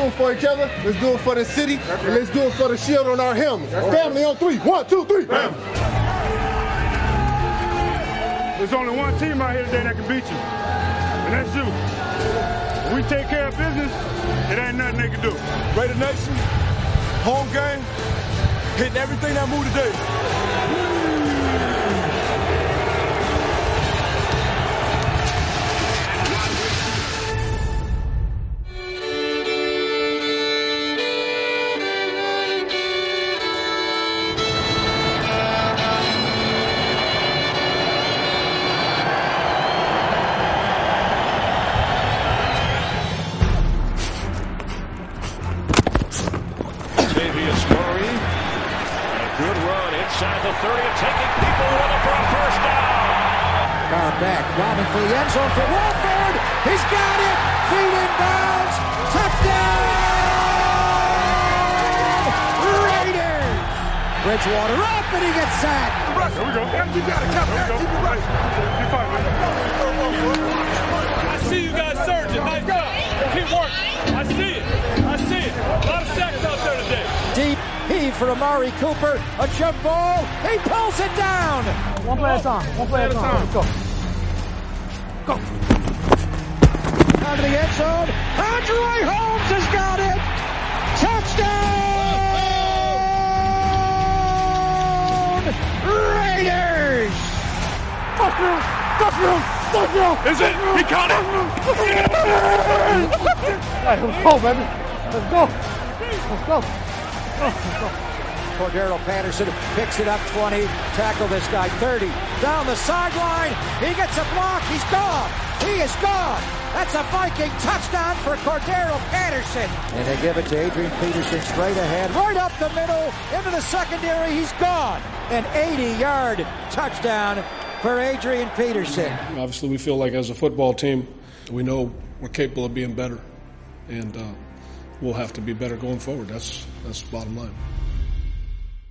it for each other. Let's do it for the city. And let's do it for the shield on our helmets. Family on 3. 1, 2, 3. Bam. There's only one team out here today that can beat you, and that's you. When we take care of business, it ain't nothing they can do. Raider Nation, home game, hitting everything that moved today. Inside the 30 and taking people with him for a first down. Carr back, robbing for the end zone for Wolford. He's got it. Feet in bounds. Touchdown! Raiders! Bridgewater up and he gets sacked. Here we go. You got it, Captain. Keep it right. You're fine, man. I see you guys surging. Nice job. Keep working. I see it. I see it. A lot of sacks out there today. Deep heave for Amari Cooper. A jump ball. He pulls it down. One play at a time. One play at a time. Let's go. Go. Out of the end zone. Andre Holmes has got it. Touchdown! Raiders! Touchdown! Is it? He caught it! Let's go, baby. Let's go. Let's go. Cordero Patterson picks it up 20. Tackle this guy 30. Down the sideline. He gets a block. He's gone. He is gone. That's a Viking touchdown for Cordero Patterson. And they give it to Adrian Peterson straight ahead. Right up the middle. Into the secondary. He's gone. An 80-yard touchdown for Adrian Peterson. Obviously, we feel like as a football team, we know we're capable of being better. And we'll have to be better going forward. That's the bottom line.